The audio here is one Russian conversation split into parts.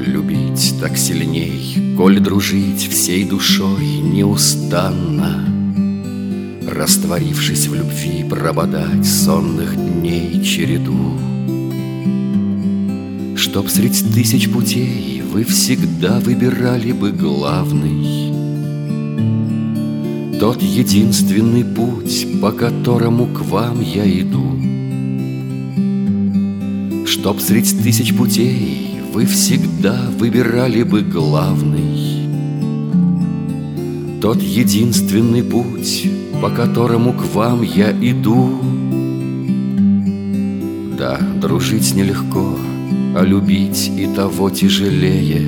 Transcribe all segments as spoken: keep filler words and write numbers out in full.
Коль любить так сильней, коль дружить всей душой неустанно, растворившись в любви, прободать сонных дней череду. Чтоб средь тысяч путей вы всегда выбирали бы главный, тот единственный путь, по которому к вам я иду. Чтоб средь тысяч путей вы всегда выбирали бы главный, тот единственный путь, по которому к вам я иду. Да, дружить нелегко, а любить и того тяжелее.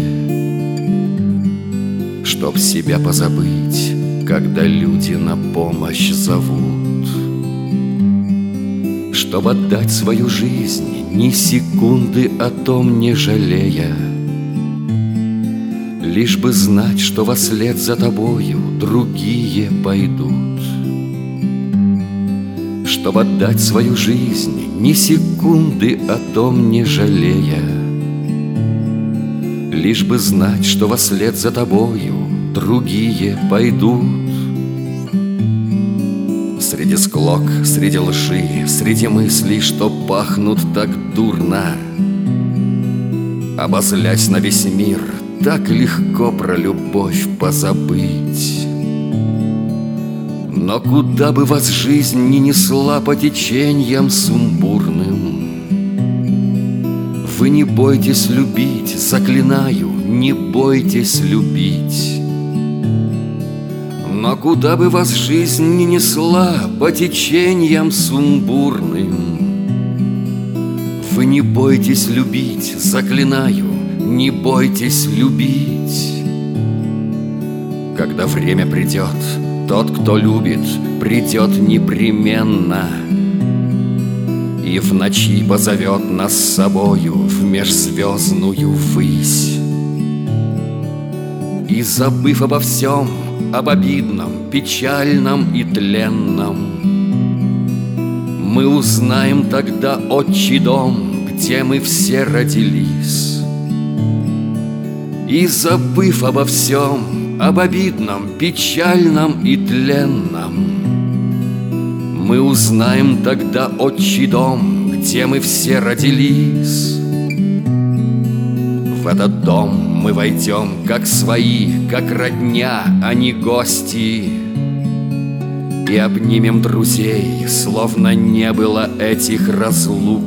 Чтоб себя позабыть, когда люди на помощь зовут, чтоб отдать свою жизнь, ни секунды о том не жалея, лишь бы знать, что вослед за тобою другие пойдут. Чтоб отдать свою жизнь, ни секунды о том не жалея, лишь бы знать, что вослед за тобою другие пойдут. Среди склок, среди лжи, среди мыслей, что пахнут так дурно, обозлясь на весь мир, так легко про любовь позабыть. Но куда бы вас жизнь ни несла по течениям сумбурным, вы не бойтесь любить, заклинаю, не бойтесь любить. Но куда бы вас жизнь ни несла по течениям сумбурным, вы не бойтесь любить, заклинаю, не бойтесь любить. Когда время придет, тот, кто любит, придет непременно и в ночи позовет нас с собою в межзвездную высь. И забыв обо всем, об обидном, печальном и тленном, мы узнаем тогда отчий дом, где мы все родились. И забыв обо всем, об обидном, печальном и тленном, мы узнаем тогда отчий дом, где мы все родились. В этот дом мы войдем, как свои, как родня, а не гости, и обнимем друзей, словно не было этих разлук.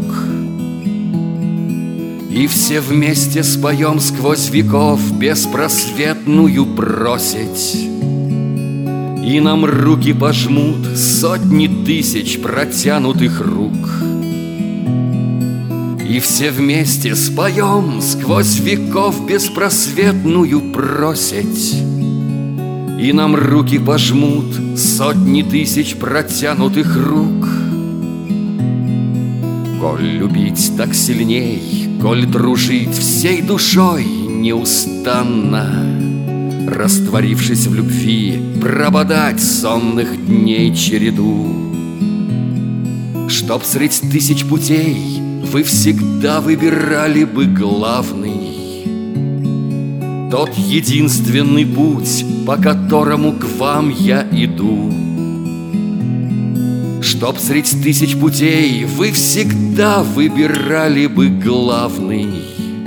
И все вместе споем сквозь веков беспросветную просить, и нам руки пожмут сотни тысяч протянутых рук. И все вместе споем сквозь веков беспросветную просить, и нам руки пожмут сотни тысяч протянутых рук. Коль любить так сильней, коль дружить всей душой неустанно, растворившись в любви, прободать сонных дней череду. Чтоб средь тысяч путей вы всегда выбирали бы главный, тот единственный путь, по которому к вам я иду. Чтоб средь тысяч путей вы всегда выбирали бы главный,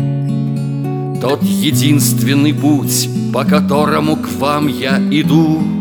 тот единственный путь, по которому к вам я иду.